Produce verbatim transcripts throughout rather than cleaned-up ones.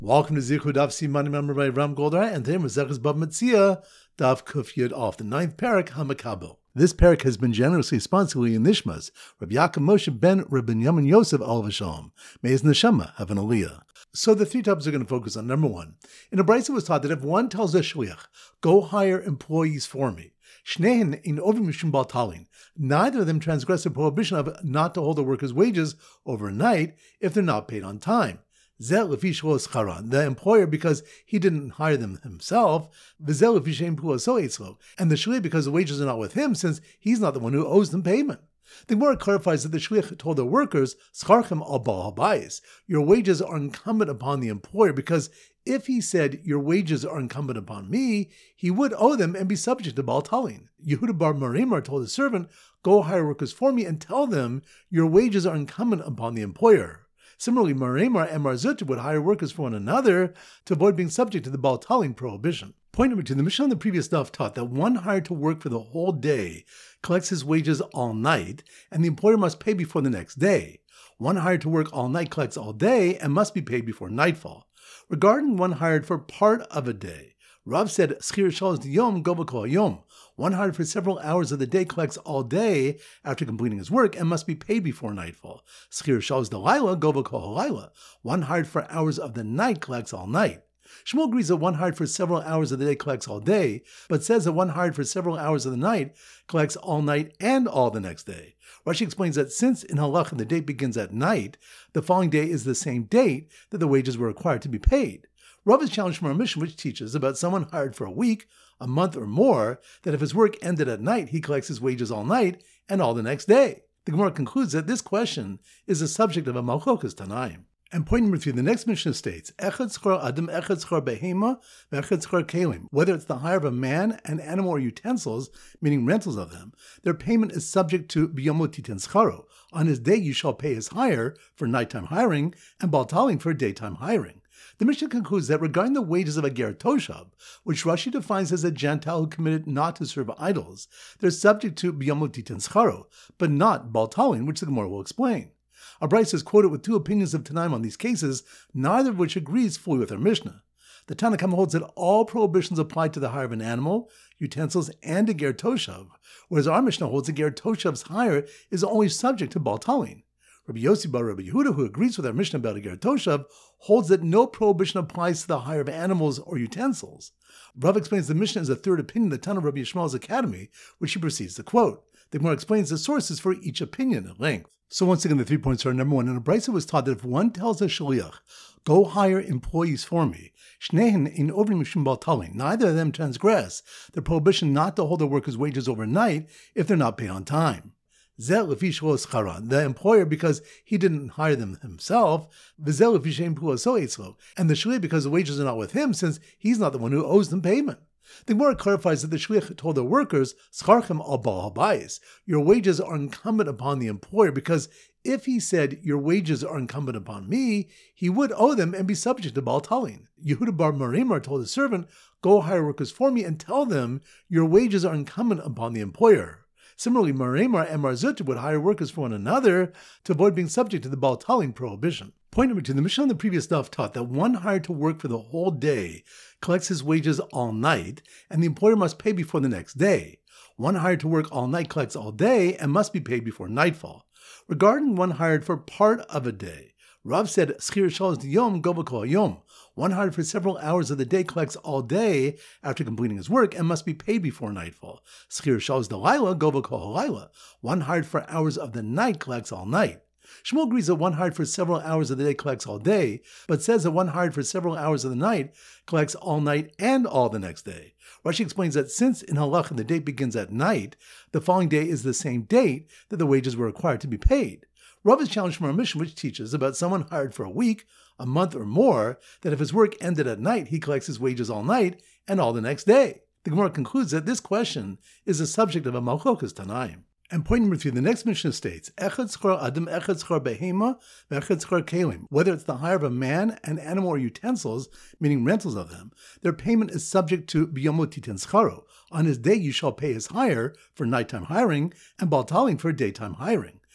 Welcome to Zichud Daf Siman Member by Ram Goldar, and today Maseches Bava Metzia Daf Kuf Yud off the ninth parak Hamakabel. This parak has been generously sponsored in Nishmas Rabbi Yaakov Moshe ben Rabbi Yamin Yosef Alav Shalom. May his neshama have an aliyah. So the three topics are going to focus on number one. In a brayso was taught that if one tells a shliach, "Go hire employees for me," Shnehen in over mishum baltalin, neither of them transgress the prohibition of not to hold the workers' wages overnight if they're not paid on time. The employer because he didn't hire them himself, and the shliach because the wages are not with him since he's not the one who owes them payment. The Gemara clarifies that the shliach told the workers, "Scharchem al baal habayis," your wages are incumbent upon the employer, because if he said your wages are incumbent upon me, he would owe them and be subject to baal talin. Yehuda bar Marimar told his servant, "Go hire workers for me and tell them your wages are incumbent upon the employer." Similarly, Marimar and Marzut would hire workers for one another to avoid being subject to the baal talin prohibition. Point number two, the Mishnah on the previous daf taught that one hired to work for the whole day collects his wages all night, and the employer must pay before the next day. One hired to work all night collects all day and must be paid before nightfall. Regarding one hired for part of a day, Rav said, "Schir shalosh yom go b'kol yom." One hired for several hours of the day collects all day after completing his work and must be paid before nightfall. Schir shalosh delayla go b'kol halayla. One hired for hours of the night collects all night. Shmuel agrees that one hired for several hours of the day collects all day, but says that one hired for several hours of the night collects all night and all the next day. Rashi explains that since in halacha the date begins at night, the following day is the same date that the wages were required to be paid. Rav is challenged from our mission, which teaches about someone hired for a week, a month or more, that if his work ended at night, he collects his wages all night and all the next day. The Gemara concludes that this question is the subject of a malchokas tanaim. And point number three, the next Mishnah states, Echad schar adam, echad schar behema, echad schar kelim. Whether it's the hire of a man, an animal, or utensils, meaning rentals of them, their payment is subject to biyomot titen scharo. On his day you shall pay his hire for nighttime hiring, and baltalin for daytime hiring. The Mishnah concludes that regarding the wages of a ger toshav, which Rashi defines as a Gentile who committed not to serve idols, they're subject to biyomot titen scharo, but not baltalin, which the Gemara will explain. Our Brisa is quoted with two opinions of Tanaim on these cases, neither of which agrees fully with our Mishnah. The Tanna Kama holds that all prohibitions apply to the hire of an animal, utensils, and a ger toshav, whereas our Mishnah holds that ger toshav's hire is only subject to baal talin. Rabbi Yossi bar Rabbi Yehuda, who agrees with our Mishnah about a ger toshav, holds that no prohibition applies to the hire of animals or utensils. Rav explains the Mishnah as a third opinion of the Tanna of Rabbi Yishmael's Academy, which he proceeds to quote. The Gemara explains the sources for each opinion at length. So once again, the three points are: number one, in a brayso was taught that if one tells a shliach, "Go hire employees for me," Shnehen in over mishum baltalin, neither of them transgress the prohibition not to hold their workers' wages overnight if they're not paid on time. The employer because he didn't hire them himself, and the shliach because the wages are not with him since he's not the one who owes them payment. The Gemara clarifies that the shliach told the workers, "Scharchem al baal habayis," your wages are incumbent upon the employer, because if he said your wages are incumbent upon me, he would owe them and be subject to baal talin. Yehuda bar Marimar told his servant, "Go hire workers for me and tell them your wages are incumbent upon the employer." Similarly, Marimar and Marzut would hire workers for one another to avoid being subject to the baal talin prohibition. Point number two, the Mishnah on the previous daf taught that one hired to work for the whole day collects his wages all night, and the employer must pay before the next day. One hired to work all night collects all day and must be paid before nightfall. Regarding one hired for part of a day, Rav said, Schir shalosh yom go b'kol yom. One hired for several hours of the day collects all day after completing his work and must be paid before nightfall. Schir shalosh delayla go b'kol halayla. One hired for hours of the night collects all night. Shmuel agrees that one hired for several hours of the day collects all day, but says that one hired for several hours of the night collects all night and all the next day. Rashi explains that since in halacha the date begins at night, the following day is the same date that the wages were required to be paid. Rav is challenged from our mission, which teaches about someone hired for a week, a month or more, that if his work ended at night, he collects his wages all night and all the next day. The Gemara concludes that this question is the subject of a malchokas tanaim. And point number three, the next Mishnah states, Echad schar adam, echad schar behema, echad schar kelim. Whether it's the hire of a man, an animal, or utensils, meaning rentals of them, their payment is subject to biyomot titen scharo. On his day you shall pay his hire for nighttime hiring, and baltalin for daytime hiring.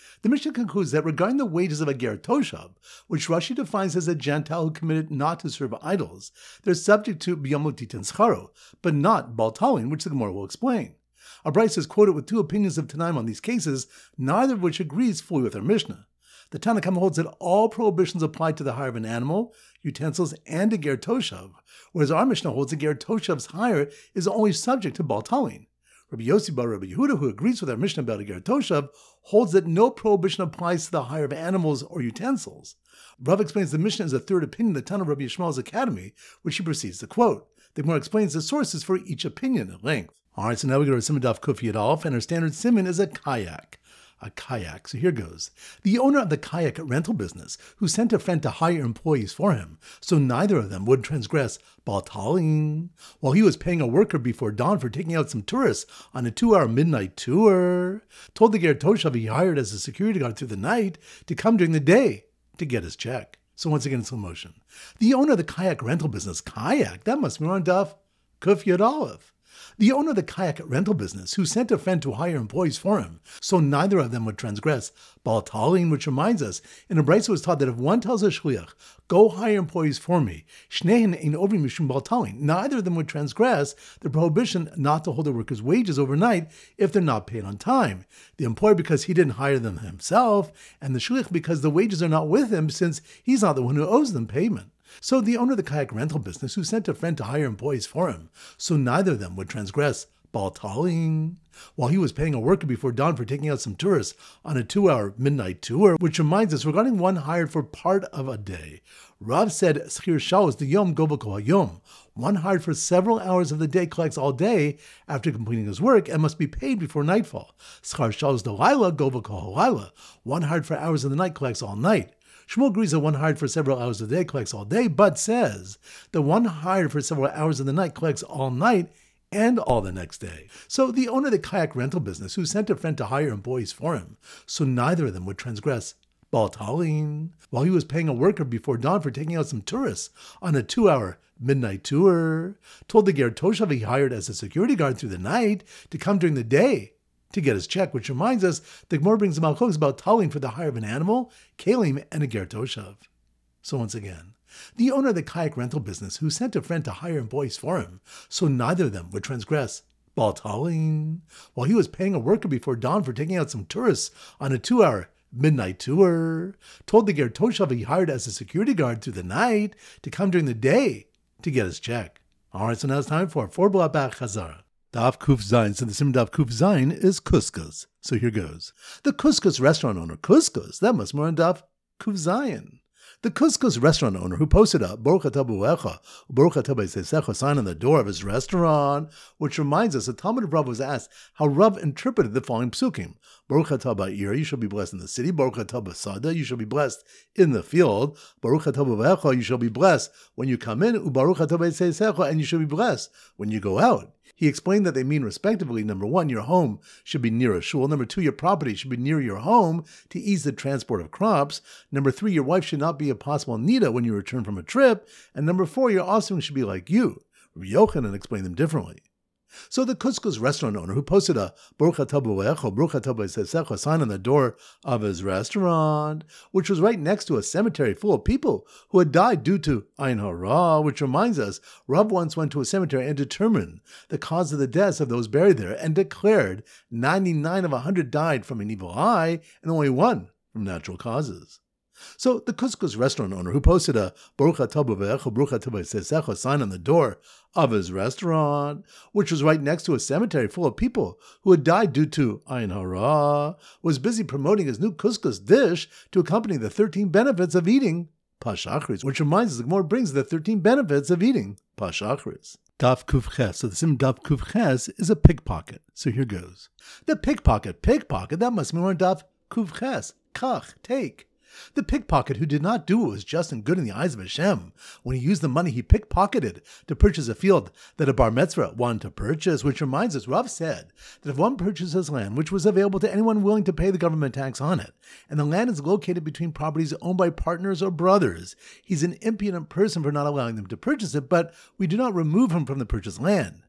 The Mishnah concludes that regarding the wages of a ger toshav, which Rashi defines as a Gentile who committed not to serve idols, they're subject to b'yom titin scharo, but not baltalin, which the Gemara will explain. Our Brisa is quoted with two opinions of Tanaim on these cases, neither of which agrees fully with our Mishnah. The Tanna Kamma holds that all prohibitions apply to the hire of an animal, utensils, and a ger toshav, whereas our Mishnah holds a ger toshav's hire is only subject to baltalin. Rabbi Yossi bar Rabbi Yehuda, who agrees with our Mishnah about a ger toshav, holds that no prohibition applies to the hire of animals or utensils. Rav explains the Mishnah is a third opinion, the Tana of Rabbi Yishmael's Academy, which he proceeds to quote. The Gemara explains the sources for each opinion at length. All right, so now we go to Siman Daf Kuf Yud Aleph, and our standard siman is a kayak. A kayak. So here goes. The owner of the kayak rental business, who sent a friend to hire employees for him, so neither of them would transgress baltalin, while he was paying a worker before dawn for taking out some tourists on a two-hour midnight tour, told the ger toshav he hired as a security guard through the night to come during the day to get his check. So once again, in slow motion. The owner of the kayak rental business, kayak, that must be on Daf Kuf Yud Aleph. The owner of the kayak rental business, who sent a friend to hire employees for him, so neither of them would transgress baltalin, which reminds us, in a Brisa was taught that if one tells a shliach, go hire employees for me, shnehen ein ovrim mishum baltalin, neither of them would transgress the prohibition not to hold the workers' wages overnight if they're not paid on time. The employer because he didn't hire them himself, and the shliach because the wages are not with him since he's not the one who owes them payment. So the owner of the kayak rental business, who sent a friend to hire employees for him, so neither of them would transgress baltalin, while he was paying a worker before dawn for taking out some tourists on a two-hour midnight tour, which reminds us, regarding one hired for part of a day, Rav said, Schir Shal is the Yom Govako HaYom. One hired for several hours of the day collects all day after completing his work and must be paid before nightfall. Schar Shal is the Laila Govako HaLaila. One hired for hours of the night collects all night. Shmuel agrees that one hired for several hours of the day collects all day, but says the one hired for several hours of the night collects all night and all the next day. So the owner of the kayak rental business, who sent a friend to hire employees for him, so neither of them would transgress baltalin, while he was paying a worker before dawn for taking out some tourists on a two-hour midnight tour, told the ger toshav he hired as a security guard through the night to come during the day to get his check, which reminds us the Gemara brings the malchos about talin for the hire of an animal, kalim, and a ger toshav. So once again, the owner of the kayak rental business, who sent a friend to hire employees for him, so neither of them would transgress baltalin, while he was paying a worker before dawn for taking out some tourists on a two-hour midnight tour, told the ger toshav he hired as a security guard through the night to come during the day to get his check. All right, so now it's time for four block back chazara. Daf Kuf Zayin. So the Siman Daf Kuf Zayin is Kuskus. So here goes. The Kuskus restaurant owner, Kuskus, that must be on Daf Kuf Zayin. The Kuskus restaurant owner who posted a Baruch Atah B'U'echa, Baruch Atah B'Yisesecha sign on the door of his restaurant, which reminds us, the Talmud of Rav was asked how Rav interpreted the following psukim. Baruch Atah Ba'ir, you shall be blessed in the city. Baruch Atah B'Sada, you shall be blessed in the field. Baruch Atah B'U'echa, you shall be blessed when you come in. U'Baruch Atah B'Yisesecha, and you shall be blessed when you go out. He explained that they mean respectively, number one, your home should be near a shul. Number two, your property should be near your home to ease the transport of crops. Number three, your wife should not be a possible nida when you return from a trip. And number four, your offspring should be like you. Rabbi Yochanan explained them differently. So the Kuskus restaurant owner who posted a Baruch Atah B'U'echa, Baruch Atah B'Yisesecha sign on the door of his restaurant, which was right next to a cemetery full of people who had died due to Ayin Hara, which reminds us, Rav once went to a cemetery and determined the cause of the deaths of those buried there and declared ninety-nine of one hundred died from an evil eye and only one from natural causes. So the Kuskus restaurant owner who posted a Baruch Atah B'U'echa, Baruch Atah B'Yisesecha sign on the door of his restaurant, which was right next to a cemetery full of people who had died due to Ayin Hara, was busy promoting his new couscous dish to accompany the thirteen benefits of eating Pashachris, which reminds us the Gemara brings the thirteen benefits of eating Pashachris. Daf Kuf Ches. So the sim Daf Kuf Ches is a pickpocket. So here goes. The pickpocket, pickpocket, that must be on Daf Kuf Ches. Kach, take. The pickpocket who did not do what was just and good in the eyes of Hashem when he used the money he pickpocketed to purchase a field that a bar mitzvah wanted to purchase, which reminds us, Rav said that if one purchases land which was available to anyone willing to pay the government tax on it, and the land is located between properties owned by partners or brothers, he's an impudent person for not allowing them to purchase it, but we do not remove him from the purchased land.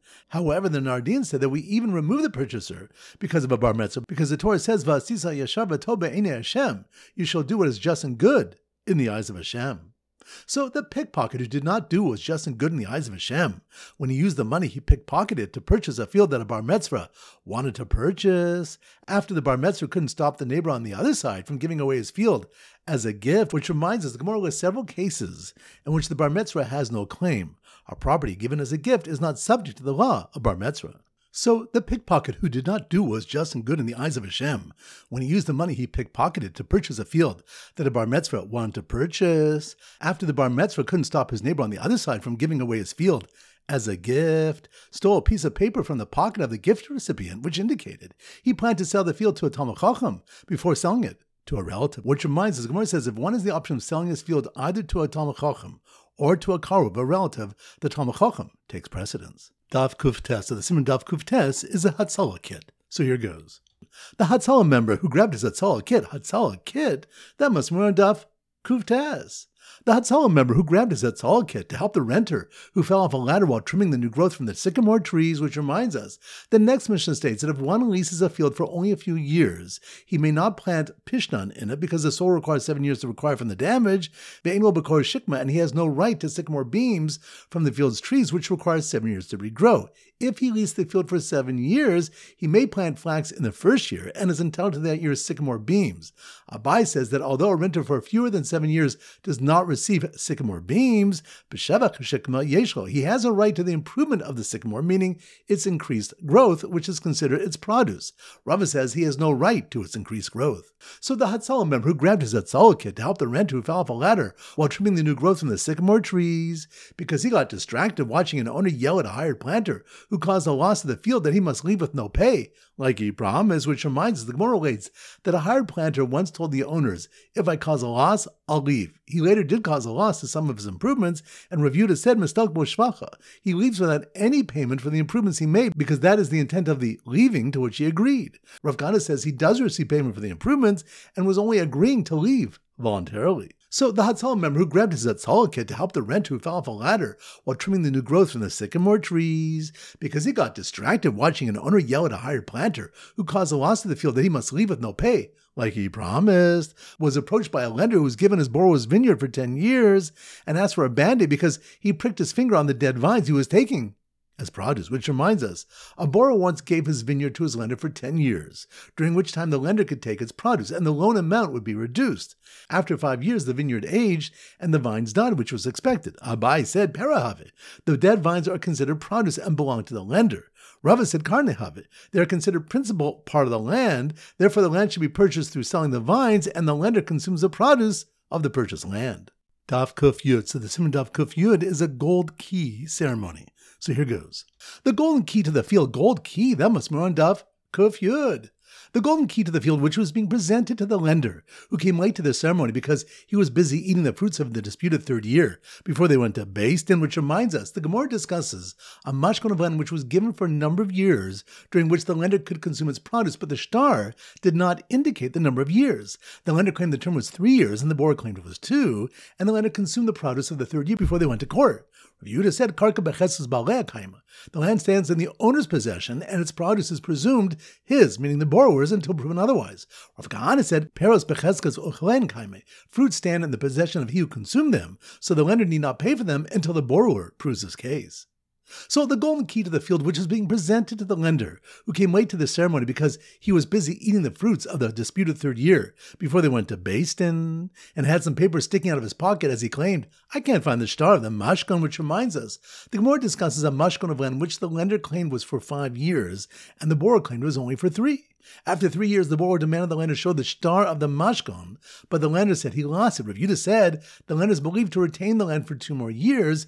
However, the Nardim said that we even remove the purchaser because of a bar mitzvah, because the Torah says, "V'asisa yashar v'tov b'einei Hashem," you shall do what is just and good in the eyes of Hashem. So the pickpocket who did not do what was just and good in the eyes of Hashem, when he used the money he pickpocketed to purchase a field that a bar mitzvah wanted to purchase, after the bar mitzvah couldn't stop the neighbor on the other side from giving away his field as a gift, which reminds us the Gemara lists several cases in which the bar mitzvah has no claim. A property given as a gift is not subject to the law of bar mitzvah. So the pickpocket who did not do what was just and good in the eyes of Hashem, when he used the money he pickpocketed to purchase a field that a bar mitzvah wanted to purchase, after the bar mitzvah couldn't stop his neighbor on the other side from giving away his field as a gift, stole a piece of paper from the pocket of the gift recipient, which indicated he planned to sell the field to a Talmid Chacham before selling it to a relative. Which reminds us, Gemara says, if one has the option of selling his field either to a Talmid Chacham or to a karuv, a relative, the Talmid Chacham takes precedence. Daf Kuf Tes, so the Simon Daf Kuf Tes is a Hatzalah kit. So here goes. The Hatzalah member who grabbed his Hatzalah kit, Hatzalah kit, that must be on Daf Kuf Tes. The Hatzalah member who grabbed his Hatzalah kit to help the renter who fell off a ladder while trimming the new growth from the sycamore trees, which reminds us, the next Mishnah states that if one leases a field for only a few years, he may not plant Pishnan in it because the soil requires seven years to recover from the damage, Ve'enlo B'kor Shikma, and he has no right to sycamore beams from the field's trees, which requires seven years to regrow. If he leased the field for seven years, he may plant flax in the first year and is entitled to that year's sycamore beams. Abai says that although a renter for fewer than seven years does not receive sycamore beams, b'shevach shikma yeshlo, he has a right to the improvement of the sycamore, meaning its increased growth, which is considered its produce. Rava says he has no right to its increased growth. So the Hatzalah member who grabbed his Hatzalah kit to help the renter who fell off a ladder while trimming the new growth from the sycamore trees, because he got distracted watching an owner yell at a hired planter who caused a loss of the field that he must leave with no pay, like he promised, which reminds us, the Gemara relates that a hired planter once told the owners, if I cause a loss, I'll leave. He later did cause a loss to some of his improvements, and reviewed as said, Mistak bo shvacha. He leaves without any payment for the improvements he made, because that is the intent of the leaving to which he agreed. Rav Gana says he does receive payment for the improvements, and was only agreeing to leave voluntarily. So the Hatzalah member who grabbed his Hatzalah kit to help the renter who fell off a ladder while trimming the new growth from the sycamore trees, because he got distracted watching an owner yell at a hired planter who caused a loss to the field that he must leave with no pay, like he promised, was approached by a lender who was given his borrower's vineyard for ten years and asked for a band-aid because he pricked his finger on the dead vines he was taking as produce, which reminds us, a borrower once gave his vineyard to his lender for ten years, during which time the lender could take its produce, and the loan amount would be reduced. After five years, the vineyard aged, and the vines died, which was expected. Abai said, Perahave, the dead vines are considered produce and belong to the lender. Rava said, Karnehave, they are considered principal part of the land, therefore the land should be purchased through selling the vines, and the lender consumes the produce of the purchased land. Daf Kuf Yud, so the Simon Daf Kuf Yud is a gold key ceremony. So here goes. The golden key to the field, gold key, that must be on Daf Kuf Yud. The golden key to the field, which was being presented to the lender, who came late to the ceremony because he was busy eating the fruits of the disputed third year before they went to Beis Din, which reminds us, the Gemara discusses a mashkon of land which was given for a number of years during which the lender could consume its produce, but the shtar did not indicate the number of years. The lender claimed the term was three years, and the borrower claimed it was two, and the lender consumed the produce of the third year before they went to court. Rav Yehuda said, Karka b'chesed ba'alei kaima. The land stands in the owner's possession, and its produce is presumed his, meaning the borrower's, until proven otherwise. Rav Kahana said, Peros b'cheskas ochlein kaime. Fruits stand in the possession of he who consumed them, so the lender need not pay for them until the borrower proves his case. So the golden key to the field, which is being presented to the lender, who came late to the ceremony because he was busy eating the fruits of the disputed third year before they went to Beis Din, and had some paper sticking out of his pocket as he claimed, I can't find the shtar of the mashkon, which reminds us, the Gemara discusses a mashkon of land which the lender claimed was for five years, and the borrower claimed was only for three. After three years, the borrower demanded the lender show the shtar of the mashkon, but the lender said he lost it. Rav Yehuda said the lender is believed to retain the land for two more years,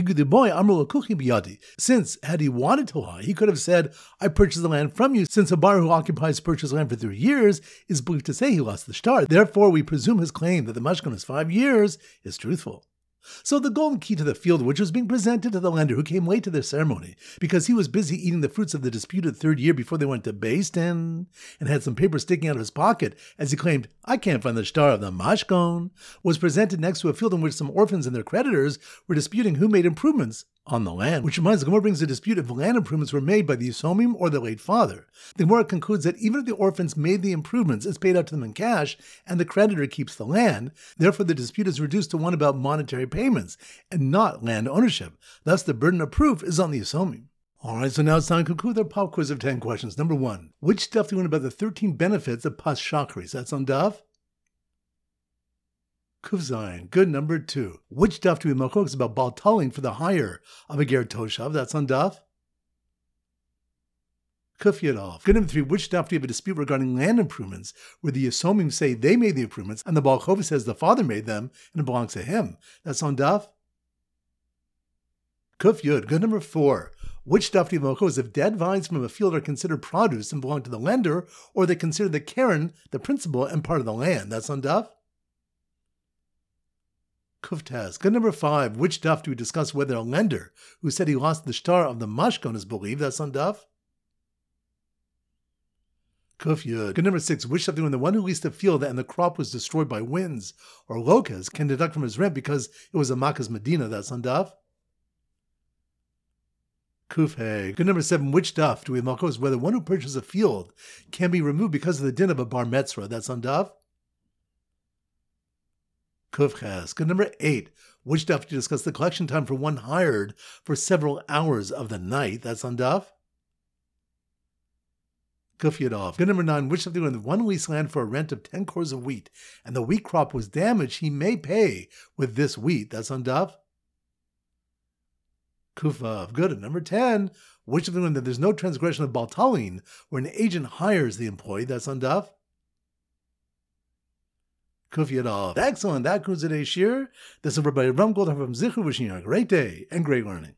since, had he wanted to lie, he could have said, I purchased the land from you, since a buyer who occupies purchased land for three years is believed to say he lost the shtar. Therefore, we presume his claim that the mashkon is five years is truthful. So the golden key to the field, which was being presented to the lender who came late to the ceremony because he was busy eating the fruits of the disputed third year before they went to Beis Din, and had some paper sticking out of his pocket as he claimed, I can't find the shtar of the mashkon, was presented next to a field in which some orphans and their creditors were disputing who made improvements on the land, which reminds the Gemara brings a dispute if land improvements were made by the Yisomim or the late father. The Gemara concludes that even if the orphans made the improvements, it's paid out to them in cash, and the creditor keeps the land. Therefore, the dispute is reduced to one about monetary payments and not land ownership. Thus, the burden of proof is on the Yisomim. Alright, so now it's time to conclude our pop quiz of ten questions. Number one, which daf do you learn about the thirteen benefits of Pas Shachris? That's on daf Kuf Zayin. Good. Number two. Which daf do we machlokas about Baal Talin for the hire of a ger toshav? That's on daf Kuf Yud Aleph. Good. Number three. Which daf do you have a dispute regarding land improvements where the Yisomim say they made the improvements and the Baal Chova says the father made them and it belongs to him? That's on daf Kuf Yud. Good. Number four. Which daf do you have machlokas if dead vines from a field are considered produce and belong to the lender, or they consider the keren the principal and part of the land? That's on daf Kuftaz. Good. Number five. Which daf do we discuss whether a lender who said he lost the shtar of the mashkon is believed? That's on daf Kuf Yud. Good. Number six. Which daf do we when the one who leased a field and the crop was destroyed by winds or locusts can deduct from his rent because it was a makas medina? That's on daf Kuf Hey. Good. Number seven. Which daf do we malchos whether one who purchases a field can be removed because of the din of a bar metzra? That's on daf Kuf Ches. Good. Number eight. Which daf do you discuss the collection time for one hired for several hours of the night? That's on daf Kuf Yud Aleph. Good. Number nine. Which daf do you when one leased land for a rent of ten cores of wheat and the wheat crop was damaged, he may pay with this wheat? That's on daf Kuf Vav. Good. And number ten. Which daf do you when there's no transgression of Baal Talin where an agent hires the employee? That's on daf Kuf Yud Aleph. Excellent. That concludes today's shir. This is everybody Ram Goldhar from Zichru, wishing you a great day and great learning.